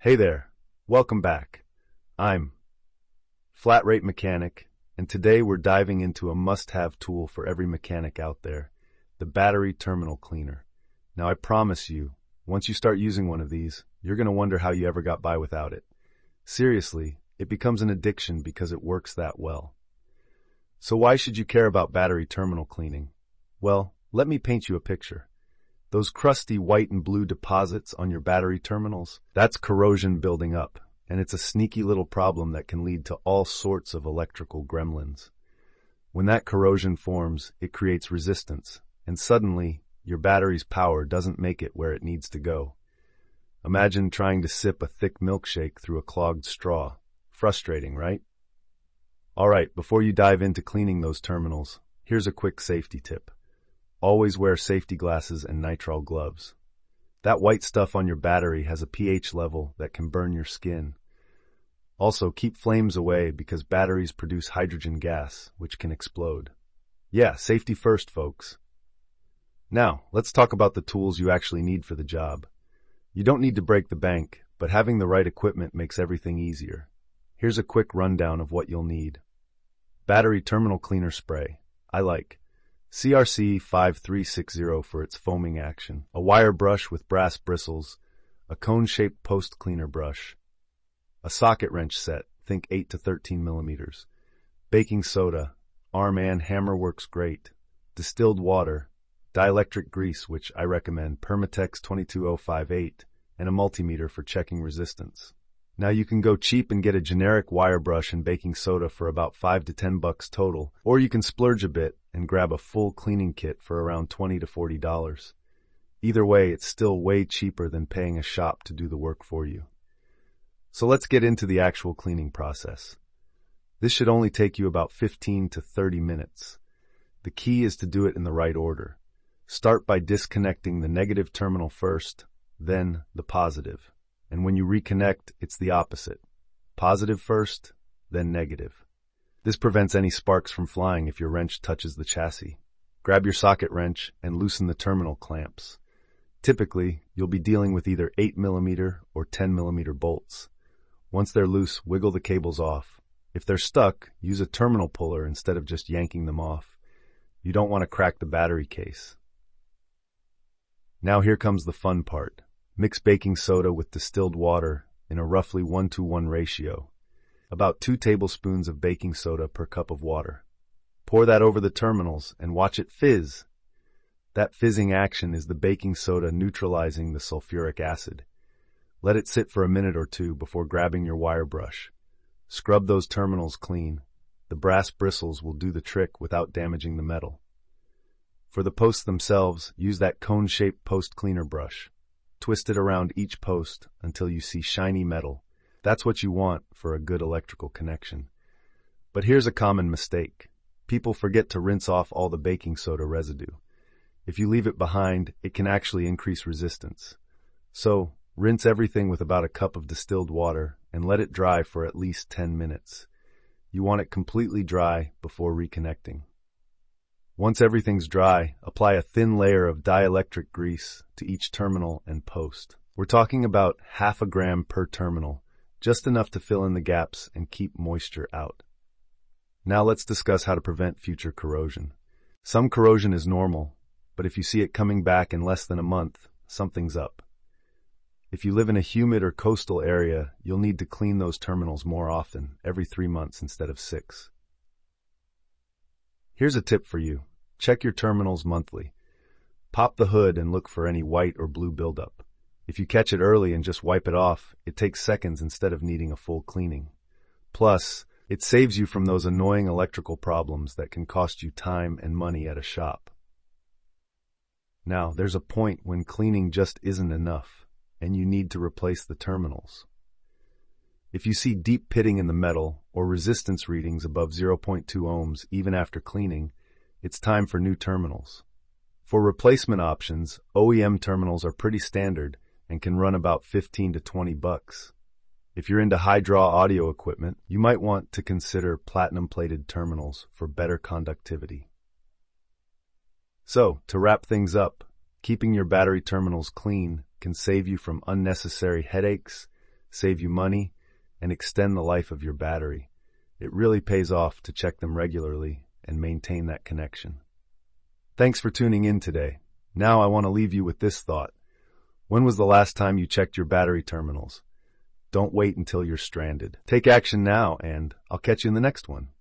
Hey there, welcome back. I'm Flat Rate Mechanic, and today we're diving into a must-have tool for every mechanic out there, the battery terminal cleaner. Now I promise you, once you start using one of these, you're going to wonder how you ever got by without it. Seriously, it becomes an addiction because it works that well. So why should you care about battery terminal cleaning? Well, let me paint you a picture. Those crusty white and blue deposits on your battery terminals, that's corrosion building up, and it's a sneaky little problem that can lead to all sorts of electrical gremlins. When that corrosion forms, it creates resistance, and suddenly, your battery's power doesn't make it where it needs to go. Imagine trying to sip a thick milkshake through a clogged straw. Frustrating, right? All right, before you dive into cleaning those terminals, here's a quick safety tip. Always wear safety glasses and nitrile gloves. That white stuff on your battery has a pH level that can burn your skin. Also, keep flames away because batteries produce hydrogen gas, which can explode. Yeah, safety first, folks. Now, let's talk about the tools you actually need for the job. You don't need to break the bank, but having the right equipment makes everything easier. Here's a quick rundown of what you'll need. Battery terminal cleaner spray. I like CRC 5360 for its foaming action, a wire brush with brass bristles, a cone-shaped post cleaner brush, a socket wrench set, think 8 to 13 millimeters, baking soda, arm and hammer works great, distilled water, dielectric grease, which I recommend, Permatex 22058, and a multimeter for checking resistance. Now you can go cheap and get a generic wire brush and baking soda for about $5 to $10 total, or you can splurge a bit and grab a full cleaning kit for around $20 to $40. Either way, it's still way cheaper than paying a shop to do the work for you. So let's get into the actual cleaning process. This should only take you about 15 to 30 minutes. The key is to do it in the right order. Start by disconnecting the negative terminal first, then the positive. And when you reconnect, it's the opposite. Positive first, then negative. This prevents any sparks from flying if your wrench touches the chassis. Grab your socket wrench and loosen the terminal clamps. Typically, you'll be dealing with either 8mm or 10mm bolts. Once they're loose, wiggle the cables off. If they're stuck, use a terminal puller instead of just yanking them off. You don't want to crack the battery case. Now here comes the fun part. Mix baking soda with distilled water in a roughly 1-to-1 ratio. About 2 tablespoons of baking soda per cup of water. Pour that over the terminals and watch it fizz. That fizzing action is the baking soda neutralizing the sulfuric acid. Let it sit for a minute or two before grabbing your wire brush. Scrub those terminals clean. The brass bristles will do the trick without damaging the metal. For the posts themselves, use that cone-shaped post cleaner brush. Twist it around each post until you see shiny metal. That's what you want for a good electrical connection. But here's a common mistake. People forget to rinse off all the baking soda residue. If you leave it behind, it can actually increase resistance. So, rinse everything with about a cup of distilled water and let it dry for at least 10 minutes. You want it completely dry before reconnecting. Once everything's dry, apply a thin layer of dielectric grease to each terminal and post. We're talking about 0.5 gram per terminal, just enough to fill in the gaps and keep moisture out. Now let's discuss how to prevent future corrosion. Some corrosion is normal, but if you see it coming back in less than a month, something's up. If you live in a humid or coastal area, you'll need to clean those terminals more often, every 3 months instead of 6. Here's a tip for you. Check your terminals monthly. Pop the hood and look for any white or blue buildup. If you catch it early and just wipe it off, it takes seconds instead of needing a full cleaning. Plus, it saves you from those annoying electrical problems that can cost you time and money at a shop. Now, there's a point when cleaning just isn't enough, and you need to replace the terminals. If you see deep pitting in the metal or resistance readings above 0.2 ohms even after cleaning, it's time for new terminals. For replacement options, OEM terminals are pretty standard and can run about $15 to $20. If you're into high-draw audio equipment, you might want to consider platinum-plated terminals for better conductivity. So, to wrap things up, keeping your battery terminals clean can save you from unnecessary headaches, save you money, and extend the life of your battery. It really pays off to check them regularly and maintain that connection. Thanks for tuning in today. Now I want to leave you with this thought. When was the last time you checked your battery terminals? Don't wait until you're stranded. Take action now, and I'll catch you in the next one.